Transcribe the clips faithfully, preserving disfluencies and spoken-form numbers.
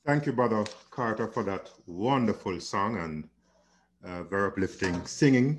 Thank you, Brother Carter, for that wonderful song and uh, very uplifting singing.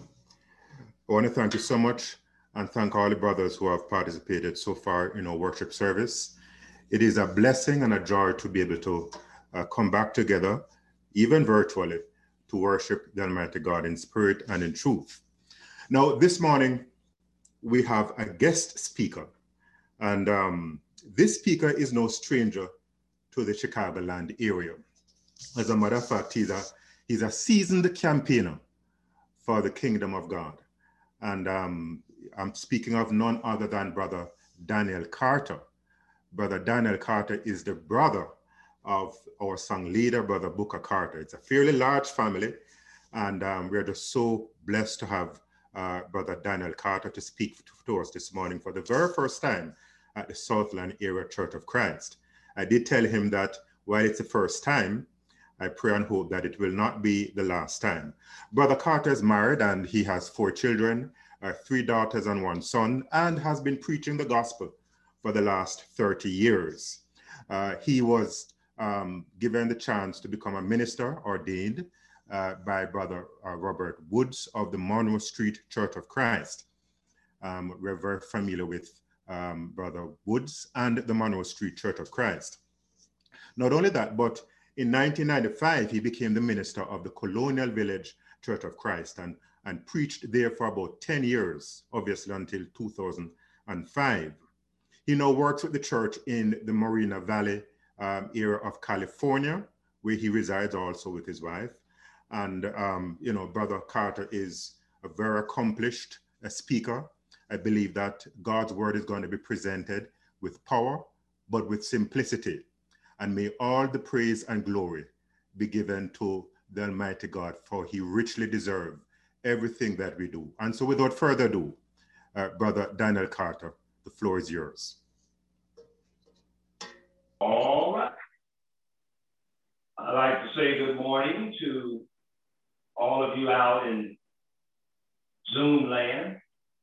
I want to thank you so much and thank all the brothers who have participated so far in our worship service. It is a blessing and a joy to be able to uh, come back together, even virtually, to worship the Almighty God in spirit and in truth. Now, this morning, we have a guest speaker, and um, this speaker is no stranger to the Chicagoland area. As a matter of fact, he's a, he's a seasoned campaigner for the kingdom of God. And um, I'm speaking of none other than Brother Daniel Carter. Brother Daniel Carter is the brother of our song leader, Brother Booker Carter. It's a fairly large family, and um, we're just so blessed to have uh, Brother Daniel Carter to speak to, to us this morning for the very first time at the Southland Area Church of Christ. I did tell him that while it's the first time, I pray and hope that it will not be the last time. Brother Carter is married and he has four children, uh, three daughters and one son, and has been preaching the gospel for the last thirty years. Uh, he was um, given the chance to become a minister ordained uh, by Brother uh, Robert Woods of the Monroe Street Church of Christ. Um, we're very familiar with um, Brother Woods and the Monroe Street Church of Christ. Not only that, but in nineteen ninety-five, he became the minister of the Colonial Village Church of Christ and, and preached there for about ten years, obviously until two thousand five. He now works with the church in the Moreno Valley um, area of California, where he resides also with his wife. And, um, you know, Brother Carter is a very accomplished uh, speaker. I believe that God's word is going to be presented with power, but with simplicity. And may all the praise and glory be given to the Almighty God, for he richly deserves everything that we do. And so without further ado, uh, Brother Daniel Carter, the floor is yours. All right. I'd like to say good morning to all of you out in Zoom land.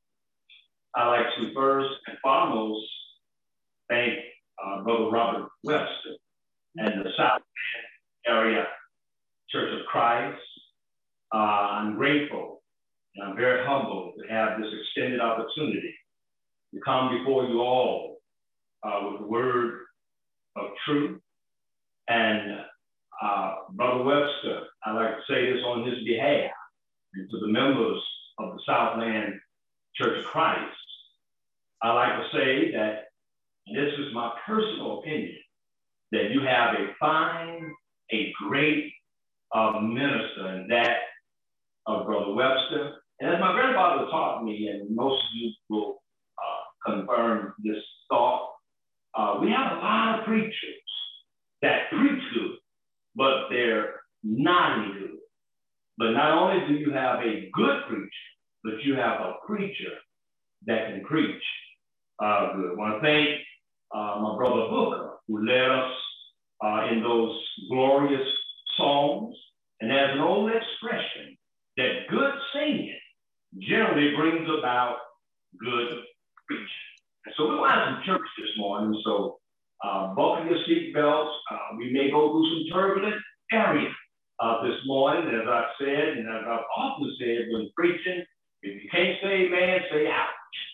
I'd like to first and foremost thank uh, Brother Robert Webster and the South Area Church of Christ. Uh, I'm grateful and I'm very humbled to have this extended opportunity to come before you all uh, with the word of truth. And uh, Brother Webster, I'd like to say this on his behalf and to the members of the Southland Church of Christ. I'd like to say that, and this is my personal opinion, that you have a fine, a great uh, minister, and that of Brother Webster. And as my grandfather taught me, and most of you will uh, confirm this thought, uh, we have a lot of preachers that preach good, but they're not any good. But not only do you have a good preacher, but you have a preacher that can preach uh, good. I want to thank uh, my brother Booker, who led us uh, in those glorious songs. And there's an old expression that good singing generally brings about good preaching. And so we want to have some church this morning. So uh, buckle your seatbelts. Uh, we may go through some turbulent areas uh, this morning. As I've said, and as I've often said when preaching, if you can't say amen, say ouch.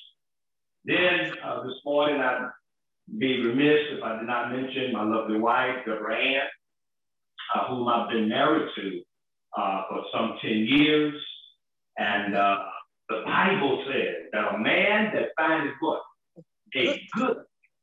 Then uh, this morning, I'd be remiss if I did not mention my lovely wife, Deborah Ann, uh, whom I've been married to uh, for some ten years. And uh, the Bible says that a man that findeth what? A good,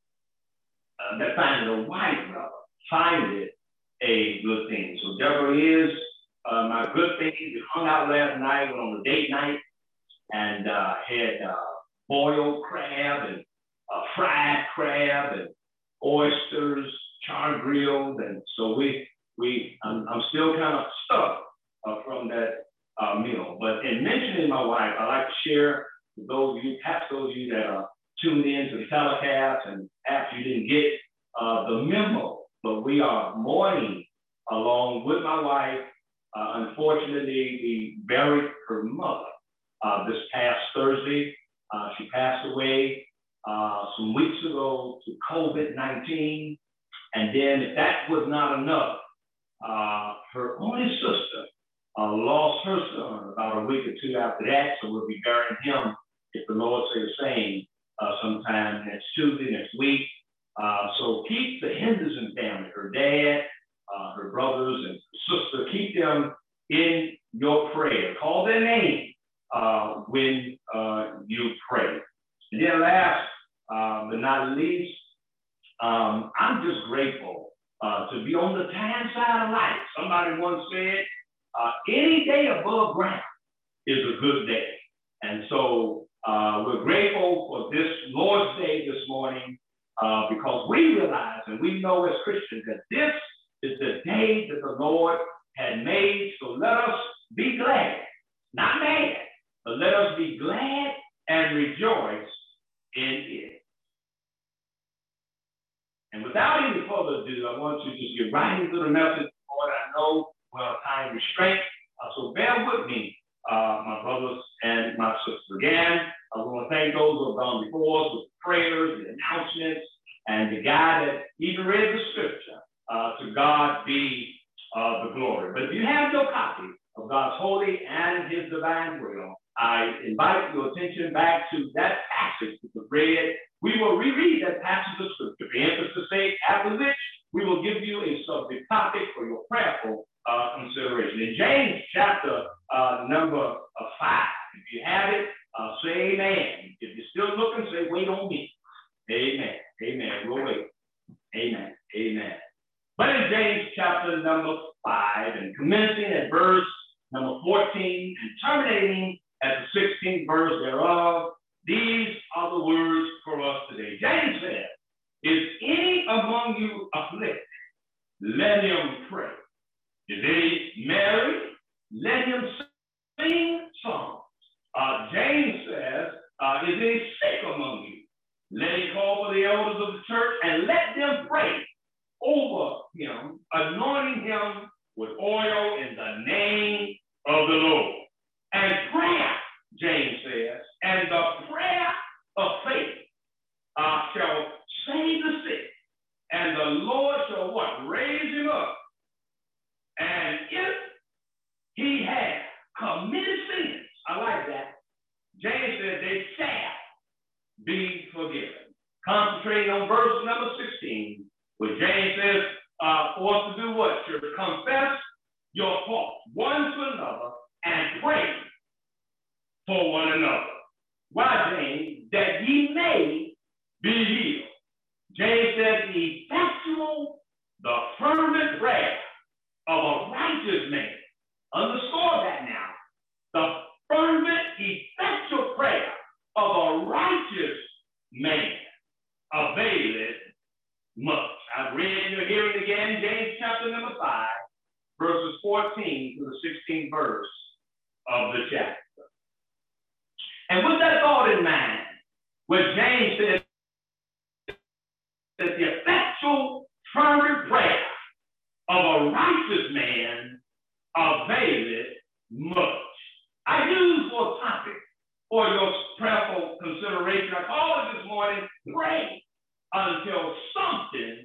uh, that findeth a wife, rather, findeth a good thing. So Deborah is uh, my good thing. We hung out last night, went on a date night, and uh, had uh, boiled crab and uh, fried crab and oysters, char grilled, and so we we I'm, I'm still kind of stuck uh, from that uh, meal. But in mentioning my wife, I like to share with those of you, perhaps those of you that are tuned in to the telecast, and perhaps you didn't get uh, the memo, but we are mourning along with my wife. Uh, unfortunately, we buried her mother uh, this past Thursday. Uh, she passed away uh, some weeks ago to COVID nineteen. And then if that was not enough, uh, her only sister uh, lost her son about a week or two after that. So we'll be burying him, if the Lord says the same, uh, sometime next Tuesday, next week. Uh, so keep the Henderson family, her dad, uh, her brothers and sister, keep them in your prayer. Call their name uh, when uh, you pray. And then last uh, but not least, um, I'm just grateful uh, to be on the tan side of life. Somebody once said, uh, any day above ground is a good day. And so uh, we're grateful for this Lord's Day this morning uh, because we realize and we know as Christians that this is the day that the Lord had made. So let us be glad, not mad, but let us be glad and rejoice in it. And without any further ado, I want you to just get right into the message. Lord, I know we're on time restraint, uh, so bear with me, uh, my brothers and my sisters. Again, I want to thank those who have gone before us with the prayers, the announcements, and the guy that even read the scripture. Uh, to God be uh, the glory. But if you have no copy of God's holy and his divine will, I invite your attention back to that passage that was read. We will reread that passage of scripture, for emphasis' sake, after which we will give you a subject topic for your prayerful uh, consideration. In James chapter uh, number uh, five, if you have it, uh, say amen. If you're still looking, say wait on me. Amen. Amen. We'll wait. Amen. Amen. But in James chapter number five, and commencing at verse number fourteen and terminating at the sixteenth verse thereof, these are the words for us today. James said, is any among you afflicted? Let him pray. Is any married? Let him sing songs. Uh, James says, uh, is any sick among you? Let him call for the elders of the church and let them pray over him, anointing him with oil in the name of the Lord. And prayer, James says, and the prayer of faith uh, shall save the sick, and the Lord shall what? Raise him up. And if he has committed sins, I like that, James said they shall be forgiven. Concentrating on verse number sixteen, where James says uh, for us to do what? To confess your faults one to another and pray for one another. Why, James? That ye may be healed. James said, the effectual, the fervent prayer of a righteous man. Underscore that now. The fervent, effectual prayer of a righteous man availeth much. I've read in your hearing again, James chapter number five, verses fourteen to the sixteenth verse of the chapter. And with that thought in mind, where James says that the effectual, fervent prayer of a righteous man availeth much. I use for a topic for your prayerful consideration. I call it this morning, pray until something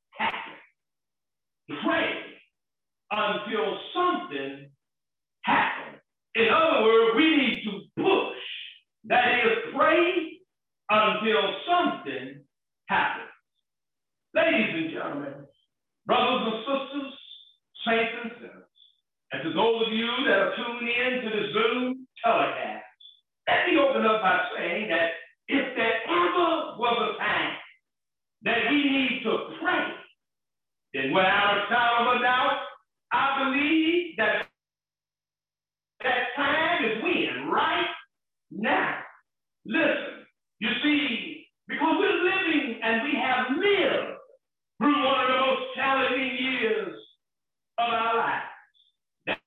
happens. Pray until something happens. In other words, we need to push. That is, pray until something happens. Ladies and gentlemen, brothers and sisters, saints and sinners, and to those of you that are tuning in to the Zoom telecast, let me open up by saying that if there ever was a time that we need to pray, then without a shadow of a doubt, I believe that that time is when, right now. Listen, you see, because we're living and we have lived through one of the most challenging years of our lives. That,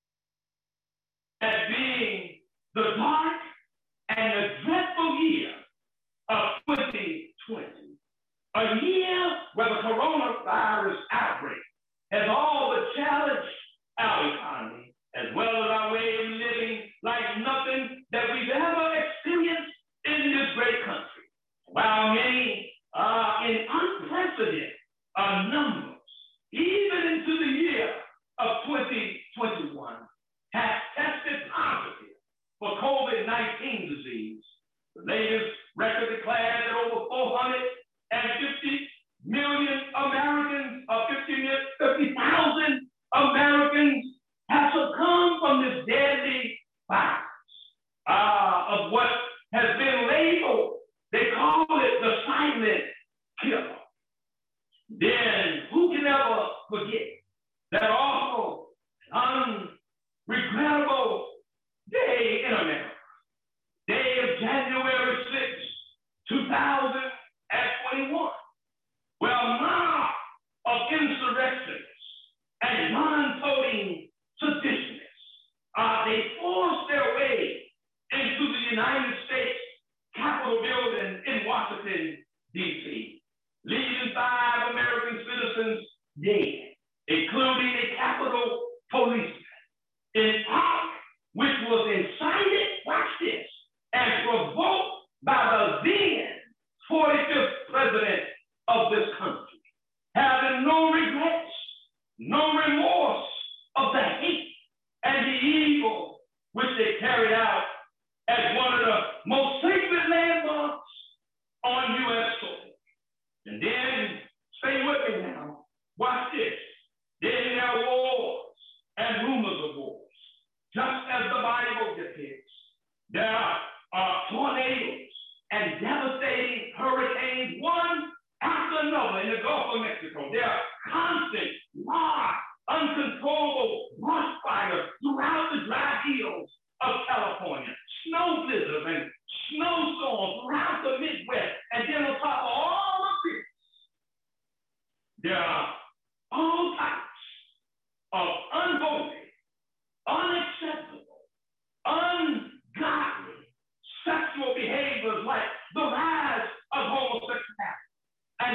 that being the dark and the dreadful year of twenty twenty. A year where the coronavirus outbreak has all but challenged our economy, as well as our way of living, like nothing that we've ever experienced in this great country. While many are in unprecedented, a the year of twenty twenty-one has tested positive for COVID nineteen disease. The latest record declared that over four hundred fifty million Americans, or fifty thousand Americans have succumbed from this deadly virus uh, of what has been labeled, they call it the silent killer. Then who can ever forget that awful, unregrettable day in America, day of January sixth, two thousand twenty-one, where a mob of insurrectionists and non-voting seditionists, uh, they forced their way into the United States Capitol building in Washington, D C, leaving five American citizens dead, including a Capitol policeman, in part which was incited, watch this, and provoked by the then forty-fifth president of this country, having no regrets, no remorse of the hate and the evil which they carried out as one of the most sacred landmarks on U S soil. And then, stay with me now, watch this. Then there are wars and rumors of wars, just as the Bible depicts. There are uh, tornadoes and devastating hurricanes, one after another in the Gulf of Mexico. There are constant, large, uncontrollable brush fires throughout the dry hills of California, snow blizzards and snowstorms throughout the Midwest. And then on top of all of this, there are all types of unholy, unacceptable, ungodly sexual behaviors, like the rise of homosexuality and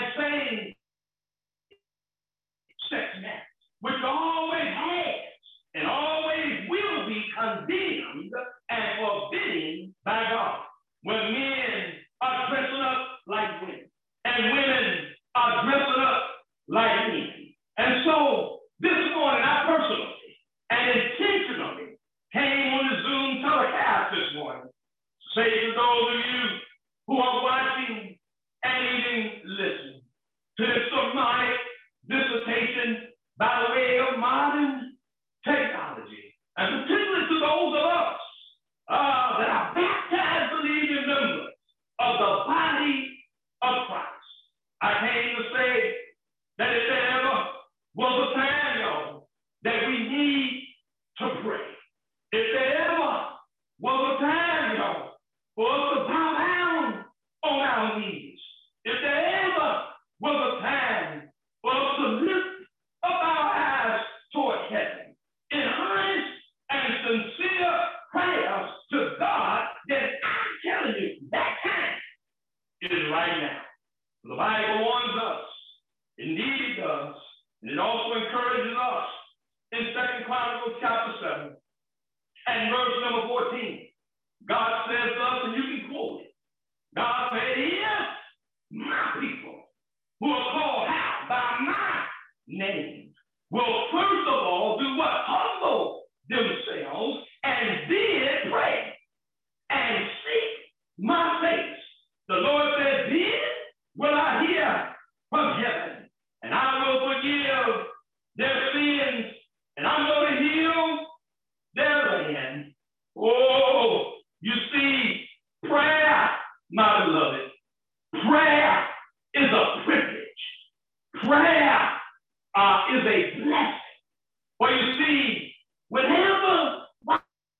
same-sex marriage, which always has and always will be condemned and forbidden by God, when men are dressing up like women and women are dressing up like men. And so this morning, I personally and intentionally came on the Zoom telecast this morning to say to those of you who are watching and even listening to this sermonic dissertation by the way of modern technology, and particularly to those of us uh, that are baptized believing members of the body of Christ. I came to say that if there ever was a time, y'all, that we need to pray, if there ever was a time, y'all, for us to bow down on our knees, if there ever was a time for us to lift up our eyes toward heaven in honest and sincere prayers to God, then I'm telling you, that time is right now. The Bible warns us, indeed it does, and it also encourages us in Second Chronicles chapter seven and verse number fourteen. God says to us, and you can quote it, God said, if my people who are called out by my name will first of all do what? Humble themselves and then pray and seek my face. The Lord said, then will I hear from heaven, and I will forgive their sins, and I'm going to heal their land. Oh, you see, prayer, my beloved, prayer is a privilege. Prayer uh, is a blessing. For you see, whenever, watch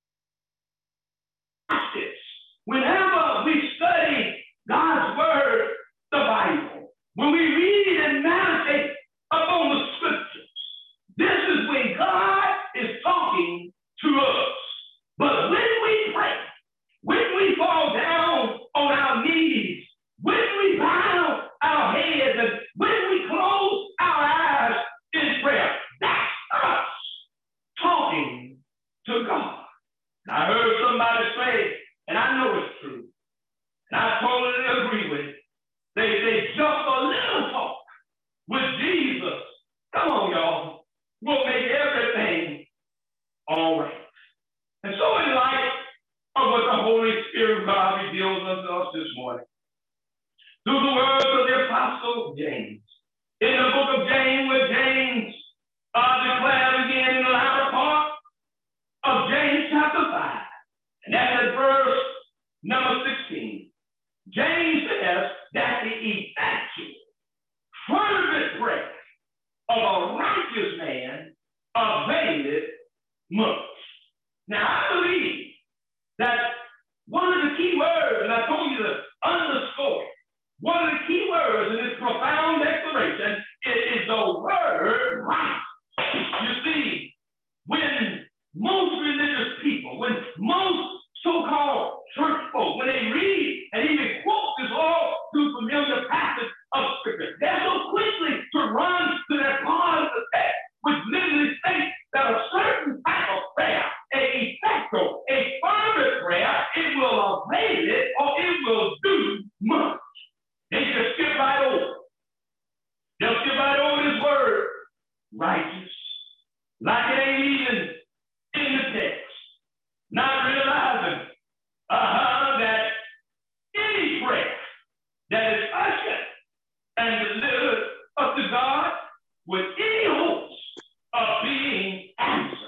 this, whenever we study God's word, the Bible, when we read and meditate upon the scriptures, this is when God is talking to us. But when we pray, when we fall down on our knees, when we bow our heads, and when we close our eyes in prayer, that's us talking unto us this morning through the words of the Apostle James. In the book of James, where James uh, declared again in the latter part of James chapter five, and that's at verse number sixteen. James says that the effectual, fervent prayer of a righteous man availeth much. Now, I believe that one of the key words, and I told you to underscore it, one of the key words in this profound declaration is, is the word right. You see, when most religious people, when most so-called church folk, when they read and even quote this all through familiar passage of scripture, they're so quickly to run to that part of the text, which literally states that a certain type of prayer, a effectual, a fervent prayer, it will avail it or it will do much. They just skip right over. They'll skip right over this word, righteous, like it ain't even in the text. Not realizing uh-huh, that any prayer that is ushered and delivered up to God with any hopes of being answered.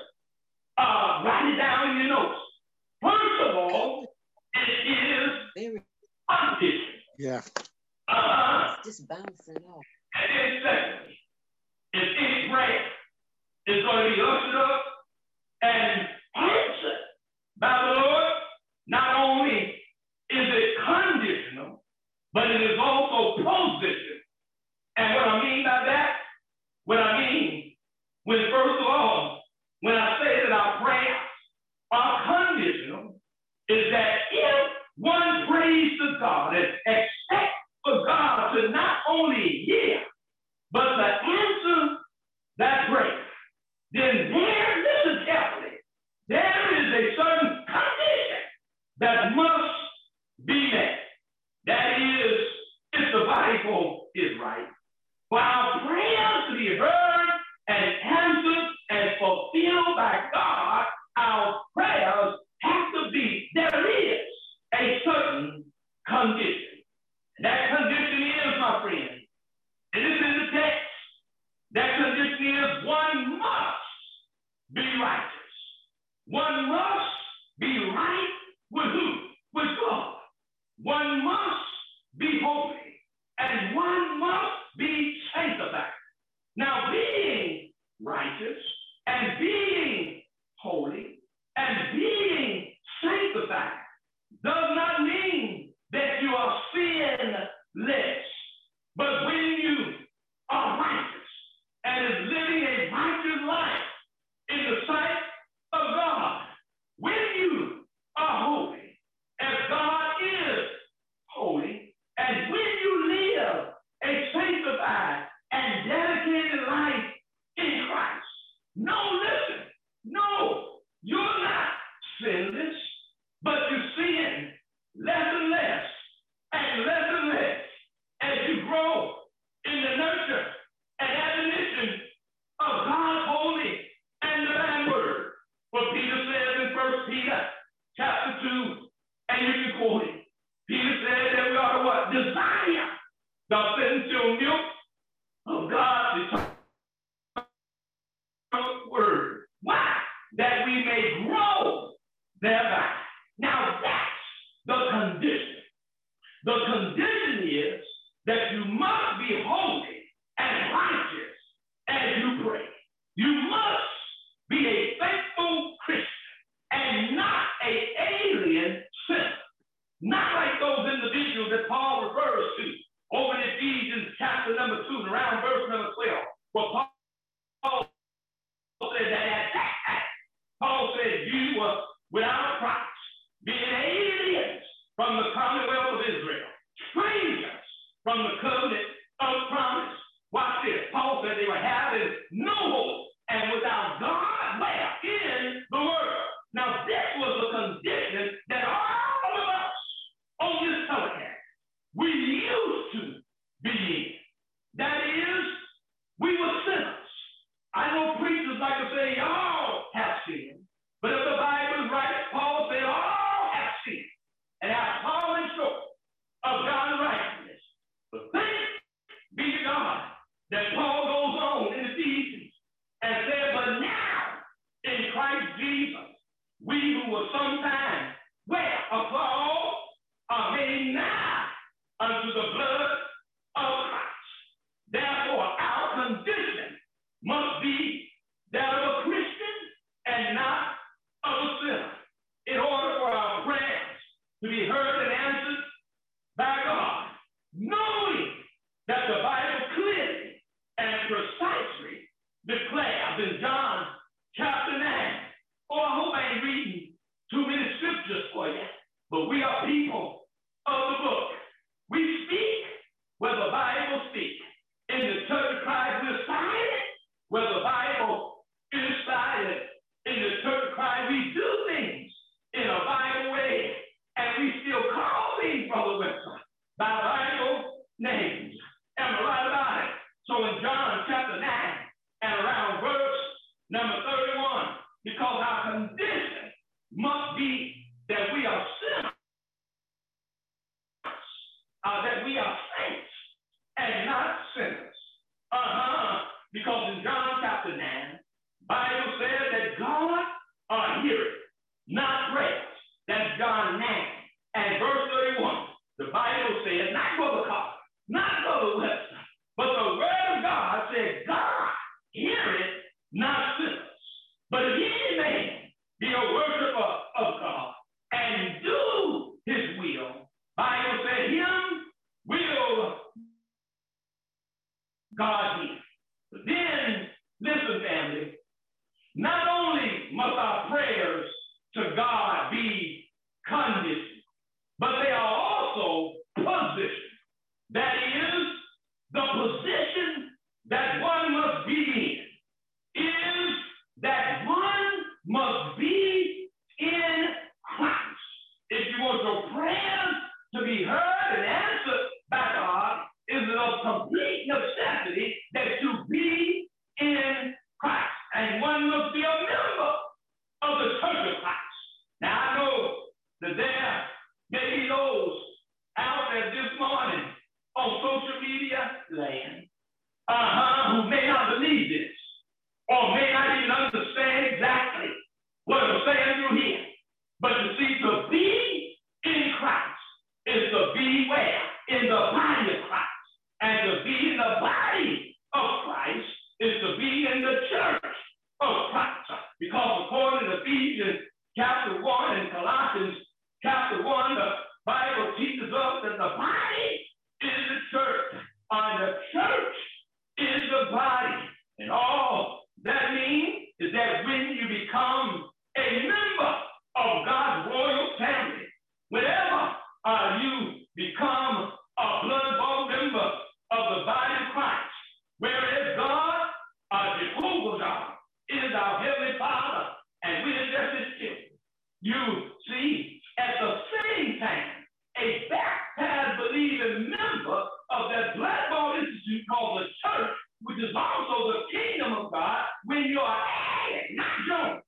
Uh, write it down in your notes. First of all, it is condition. Yeah. Uh, it's just bouncing off. And then secondly, if any prayer is going to be ushered up and answered by the Lord, not only is it conditional, but it is also positional. And what I mean by that, what I mean, when first of all, when I say that our prayers are conditional, is that if one prays to God and expects for God to not only hear, but to answer that prayer, then there, listen carefully, there is a certain condition that must be met. That is, if the Bible is right, for our prayers to be heard and answered and fulfilled by God, our prayers have to be, there is a certain condition. That condition is, my friend, it is in the text, that condition is one must be righteous. One must be right with who? With God. One must be holy. And one must be sanctified. Now, being righteous and being holy and being sanctified does not mean that you are sinless. But when you are righteous and is living a righteous life in the sight of God, when you are holy, as God is holy, and when you live a sanctified and dedicated life in Christ, no, listen, no, you're not sinless, but you sin less and less and less and less as you grow in the nurture and admonition of God's holy and divine word. What Peter says in First Peter chapter two, and you can quote it. Peter said that we ought to what? Desire the essential milk of God's word. Why? That we may grow thereby. Now that's the condition. The condition is that you must be holy and righteous as you pray. You must be a faithful Christian and not an alien sinner. Not like those individuals that Paul refers to over in Ephesians chapter number two and around verse number twelve. Where Paul said that at that time, Paul said you were without Christ, being aliens from the commonwealth of Israel, strangers from the covenant of promise. Watch this. Paul said they were having no hope and without God, where? In the world. Now, this was a condition that all of us on this telecast, we used to be in. That is, we were sinners. I know preachers like to say, y'all have sinned. But if the Bible is right, Paul said, all have sinned and have fallen short some time, where applause are made nigh unto the blood of Christ. Therefore, our condition must be that of a Christian and not of a sinner, in order for our prayers to be heard and answered by God, knowing that the Bible clearly and precisely declares in John chapter nine. Oh, I hope I ain't reading too many scriptures for you, but we are people of the book. We speak where the Bible speaks. In the Church of Christ, we're silent where the Bible is silent. In the Church of Christ, we do things in a Bible way, and we still call these, Brother Winston, by Bible names. Am I right about it? So in John chapter nine and around verse number thirty-one, because our condition must be that we are sinners, uh, that we are saints and not sinners. Uh-huh. Because in John chapter nine, Bible says that God are hearers, not prayers. That's John nine and verse thirty-one. The Bible says, not Brother Carter, not Brother Webster, but the word of God says, God heareth not sinners. But if any man be a worshiper of God and do his will, Bible said, him will God hear. But then, listen, family, not only must our prayers to God be conditioned, but they are also positioned. That is, the position that one must be in is that one must be in Christ. If you want your prayers to be heard and answered by God, it is of complete necessity that you be in Christ. And one must be a member of the Church of Christ. Now, I know that there may be those out there this morning on social media land uh-huh, who may not believe this or may not even understand exactly what I'm saying through here. But you see, to be in Christ is to be where? In the body of Christ. And to be in the body of Christ is to be in the church of Christ. Because according to Ephesians chapter one and Colossians chapter one, the Bible teaches us that the body is the church, and the church is the body. And all that means is that when you become a member of God's royal family, whenever uh, you become a blood-bought member of the body of Christ, whereas God, uh, Jehovah God, is our heavenly Father, and we are just his children. You see, at the same time, a baptized believing member of that blood-bought institute called the church, which is also the kingdom of God, when you are added, not joined,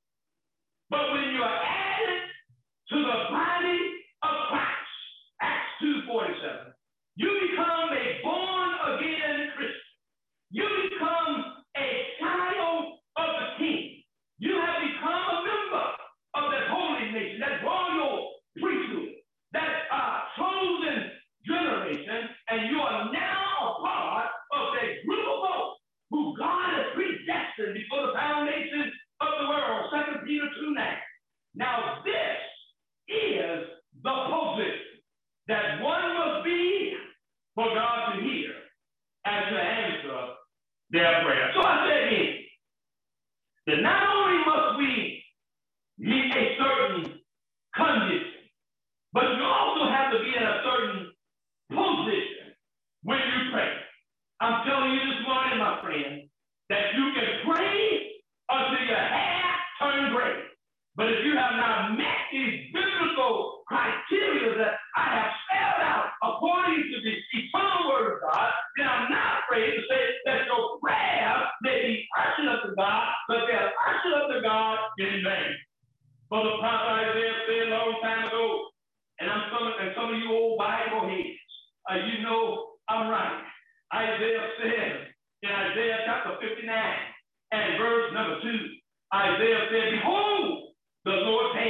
but when you are added to the body of Christ, Acts two forty-seven, you become a born-again Christian. You become a child of the King. You have become a member of that holy nation, that royal priesthood, that uh, chosen generation, and you are now a part of that group of folks who God has predestined before the foundation of the world, Second Peter two nine. Now this is the position that one must be for God to hear and to answer their prayer. So I said again, that not only must we meet a certain condition, but you also have to be in a certain position when you pray. I'm telling you this morning, my friend, that you can pray until your hair turns gray. But if you have not met these biblical criteria that I have spelled out according to the eternal word of God, then I'm not afraid to say that your prayer may be ushered up to God, but they're ushered up to God in vain. For the prophet Isaiah said a long time ago, and I'm some, and some of you old Bible heads, uh, you know I'm right. Isaiah said in Isaiah chapter fifty-nine and verse number two, Isaiah said, behold, the Lord's hand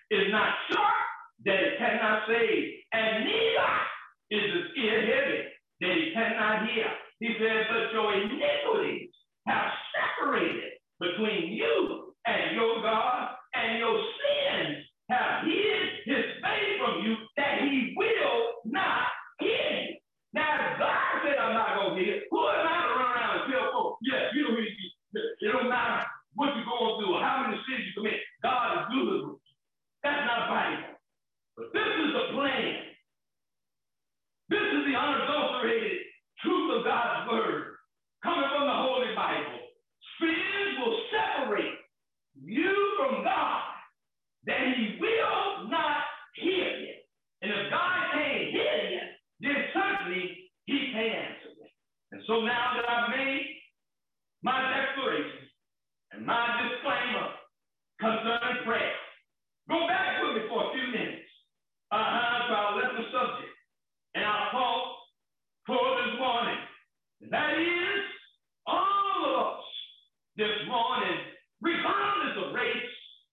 is not sharp that it cannot save, and neither is his ear heavy that he cannot hear. He said, but your iniquities have separated between you and your God, and your sins have hid his face from you, that he will not hear you. Now, if God said, I'm not going to hear, who am I to run around and tell folks, yes, you don't really, it don't matter what you're going through or how many sins you commit, God is good with you. That's not Bible. But this is the plan. This is the unadulterated truth of God's word coming from the Holy Bible. Sins will separate you from God, that he will not hear you. And if God can't hear you, then certainly he can answer you. And so now that I've made my declaration and my disclaimer concerning prayer, go back with me for a few minutes uh-huh, to our lesson subject and our talk for this morning. And that is, all of us this morning, regardless of race,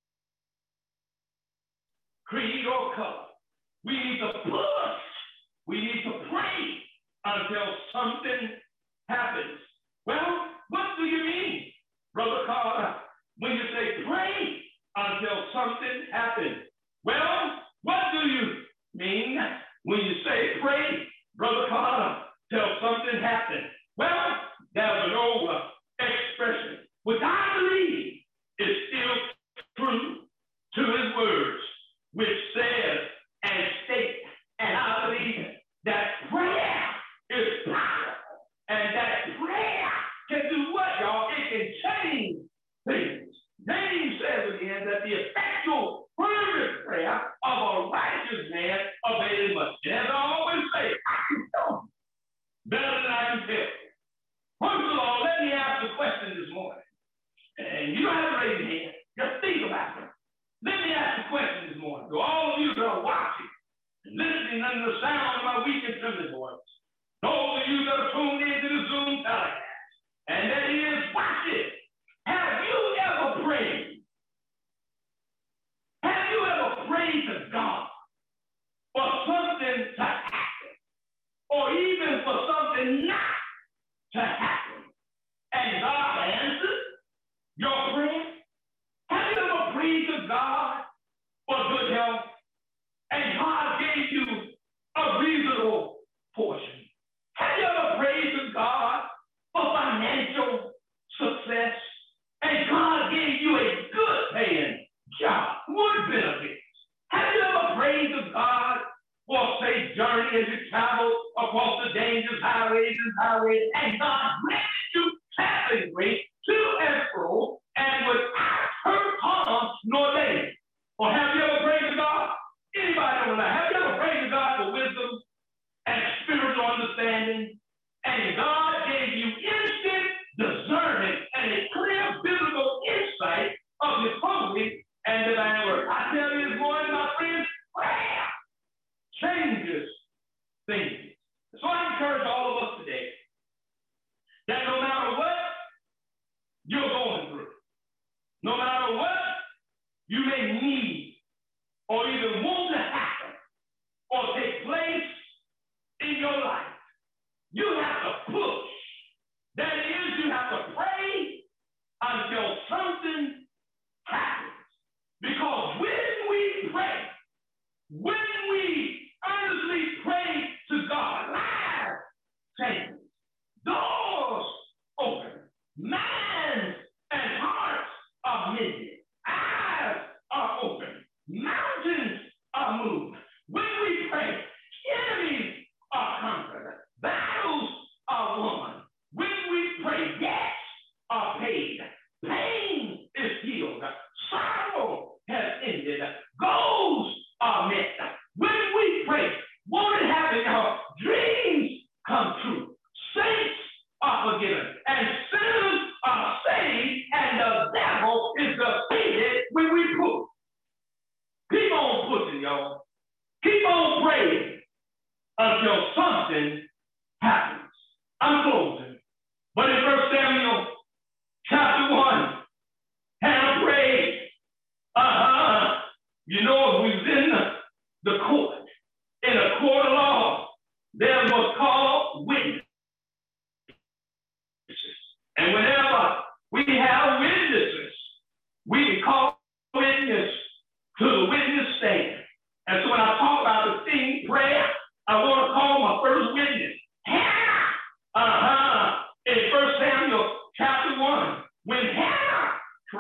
creed, or color, we need to push, we need to pray until something happens. Well, what do you mean, Brother Carter, when you say pray until something happens? Well, what do you mean when you say pray, Brother Carter, till something happens? Well, there's an old expression, which I believe is still true to his words, which says and states, and I believe that prayer is powerful, and that prayer can do what, y'all? It can change things. James says again that the effectual fervent prayer of a righteous man availeth much. And as I always say, I can tell better than I can tell. First of all, let me ask a question this morning. And you don't have to raise your hand. Just think about it. Let me ask a question this morning to all of you that are watching and listening under the sound of my weak and trembling voice. Those of you that are tuned into the Zoom telecast. And that is, watch it. Have you ever prayed? Have you ever prayed to God for something to happen? Or even for something not to happen? And God answered your prayer? Have you ever prayed to God for good health? And God gave you a reasonable portion. Have you ever prayed to God for financial success? And God gave you a good paying job with benefits. Have you ever prayed to God for a safe journey as you travel across the dangerous highways and highways? And God granted you traveling grace to and fro and without hurt, harm, nor danger. Or have you ever prayed to God? Anybody know that? Have you ever prayed to God for wisdom and spiritual understanding? And God gave you instant discernment and a clear biblical insight of his holy and divine word. I tell you this morning, my friends, prayer changes things. So I encourage all of us today that no matter what you're going through, no matter what you may need or even want to happen or take place in your life, you have to push. That is, you have to pray until something happens. Because when we pray, when we earnestly pray to God, lives change, doors open, minds and hearts are mended, eyes are open, mountains are moved. When we pray, enemies are conquered, battles are won. When we pray, debts are paid, pain is healed, sorrow has ended, goals are met. When we pray, won't it happen, y'all? Dreams come true, saints are forgiven, and sinners are saved, and the devil is defeated when we push. Keep on pushing, y'all. Keep on praying until something happens. I'm closing. But in First Samuel chapter one, Hannah prayed. Uh-huh. You know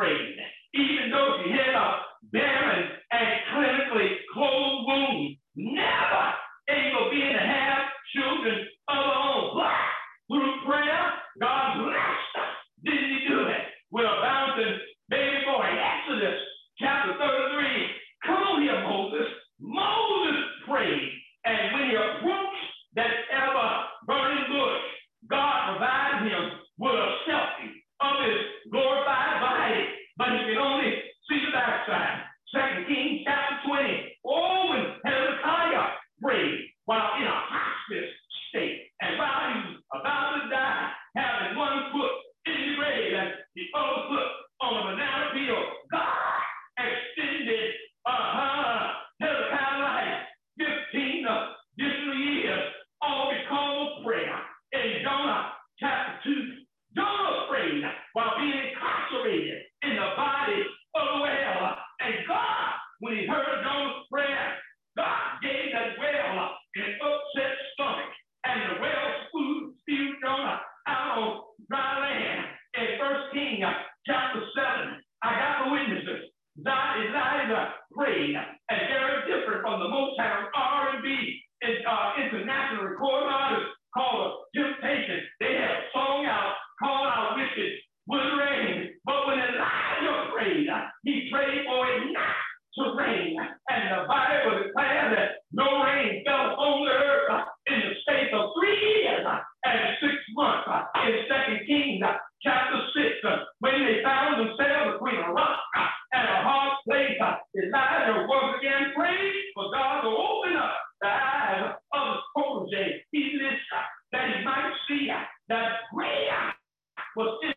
prayed. Even though she had a barren and clinically closed womb, never able being to have children of her own. But through prayer, God blessed her. Didn't he do it? With a bouncing baby boy. Exodus chapter thirty-three. Come on here, Moses. Moses prayed. And when he approached that ever burning bush, God provided him with a selfie of his glorified body. But he could only see the backside. Second Kings chapter twenty. Oh, when Hezekiah prayed while in a hospice state. And while he was about to die, having one foot in the grave and the other foot on a banana peel, God extended uh, Hezekiah's life fifteen additional years, all because of prayer. In Jonah chapter two, Jonah prayed while being incarcerated in the body of the whale. And God, when he heard Jonah's prayer, God gave that whale an upset stomach. And the whale spewed, spewed Jonah out on dry land. In First Kings chapter seven, I got the witnesses. God Elijah prayed, and very different from the Motown R and B uh, international recording artist called Temptation. They had a song out called Our Wishes Would Rain. But when Elijah prayed, he prayed for it not to rain. And the Bible declared that no rain fell upon the earth in the space of three years and six months. In Second Kings chapter six, when they found themselves between a rock and a hard place, Elijah once again prayed for God to open up the eyes of his protege, Elisha, that he might see that greater was in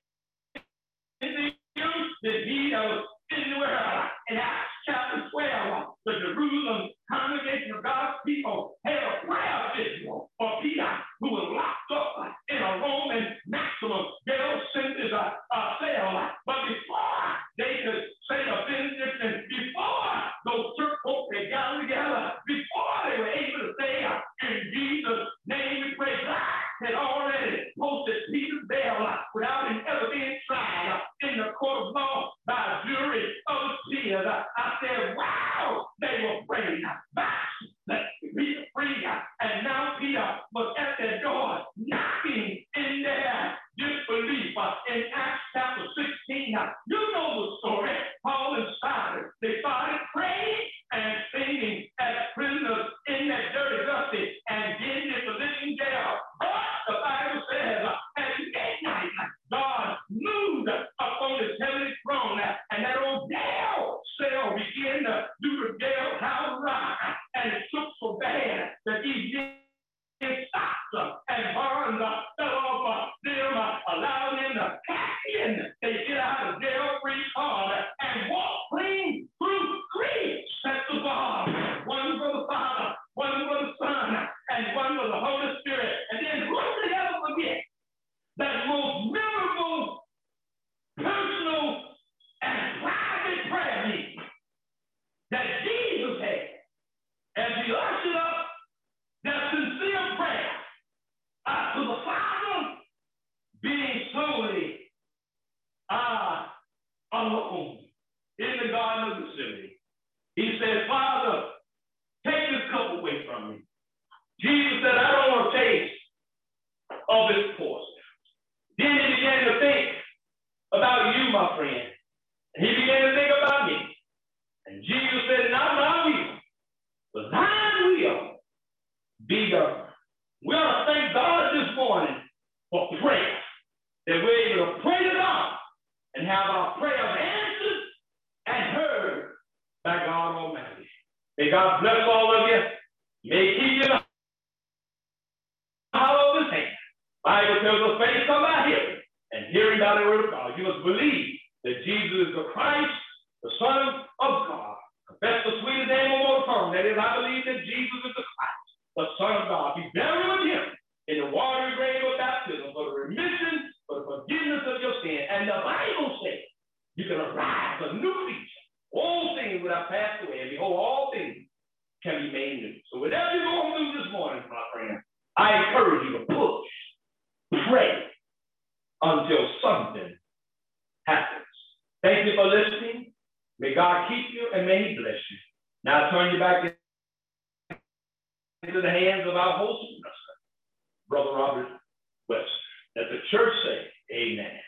the youth than he that was in the world. In Acts chapter twelve, the Jerusalem congregation of God's people had a prayer ritual for Peter, who was locked up in a Roman maximum jail sentence uh, uh, cell. But before they could say a benediction, before those church folks they gathered together, before they were able to say uh, in Jesus' name we pray, God had already posted Peter's bail uh, without him ever being tried uh, in the court of law by a jury of tears. Uh, I said, wow, they were praying. Let Peter free. And now Peter was at their door knocking in their disbelief. Uh, in Acts chapter sixteen, uh, you know the story. Paul and Silas, they started praying and singing as prisoners in that dirty, dusty, and dingy Philippian jail. But the Bible says, uh, at midnight, God moved upon his heavenly throne, and that old jail cell began to do the jailhouse rock, and it took so bad that these stocks and barns fell off them, allowing them to pack in. They get out of jail free card and walk clean through three sets of bars. One for the Father, one for the Son, and one for the Holy Spirit. And then who could ever forget that most memorable, personal, and private prayer meeting that Jesus had as he ushered up that sincere prayer uh, to the Father, being solely uh, alone in the Garden of Gethsemane. He said, Father, take this cup away from me. Jesus said, I don't want to taste of this portion. Then he began to think about you, my friend. And he began to think about me. And Jesus said, not my will, but thine will be done. We ought to thank God this morning for prayer, that we're able to pray to God and have our prayers answered and heard by God Almighty. May God bless all of you. May He keep you in the hollow of His hand. Bible tells us faith come by hearing, and hearing by the word of God. You must believe that Jesus is the Christ, the Son of God. Confess the sweetest name of all tongue. That is, I believe that Jesus is the Christ, the Son of God. Be buried with Him in the watery grave of baptism for the remission, for the forgiveness of your sin. And the Bible says you can arise a new creature. All things would have passed away, and behold, all things can be made new. So whatever you're going through this morning, my friend, I encourage you to push, pray until something happens. Thank you for listening. May God keep you and may he bless you. Now I turn you back into the hands of our host, Brother Robert Webster. Let the church say, amen.